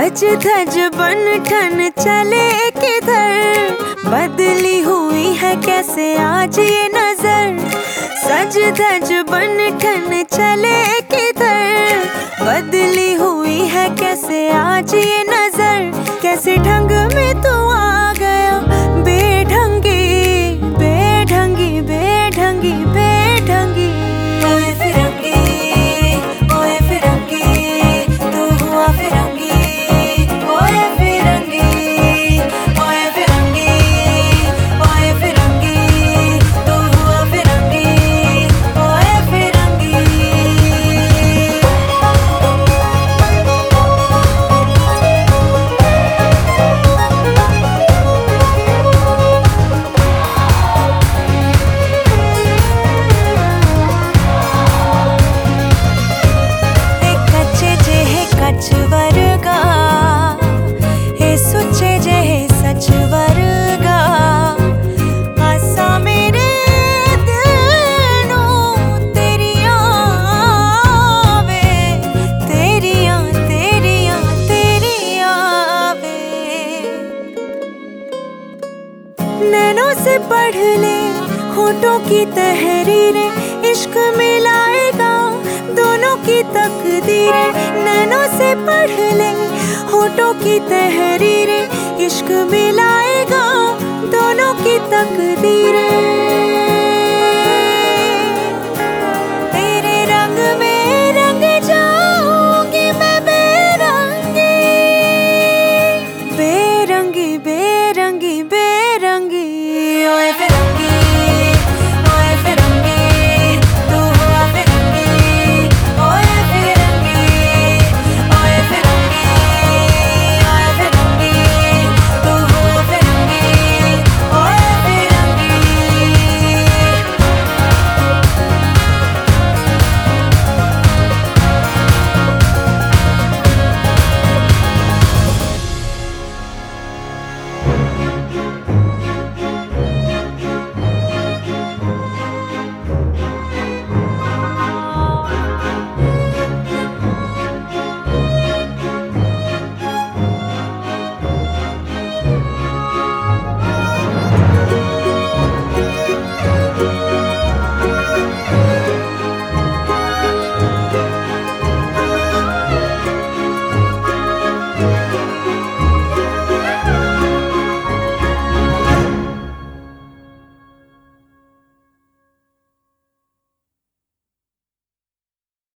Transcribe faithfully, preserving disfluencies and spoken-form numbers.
सज धज बन ठन चले किधर, बदली हुई है कैसे आज ये नजर। सज धज बन ठन चले किधर, बदली हुई है कैसे आज ये नजर। कैसे ढंग में तू आ गया बेढंगी बेढंगी बेढंगी बेढंगी। ओए फिरंगी ओए फिरंगी तू हुआ फिरंगी। ओए फिरंगी ओए फिरंगी ओए फिरंगी तू हुआ फिरंगी। ओए फिरंगी वर्गा हे सुचे जे हे सच वर्गा। आसा मेरे दिल नू तेरियां वे, तेरियां तेरियां तेरियां वे। नैनों से पढ़ ले होठों की तहरीरें, इश्क मिलाएगा दोनों की तकदीरें। नैनों से पढ़ ले होठों की तहरीरें, इश्क मिलाएगा दोनों की तकदीरें।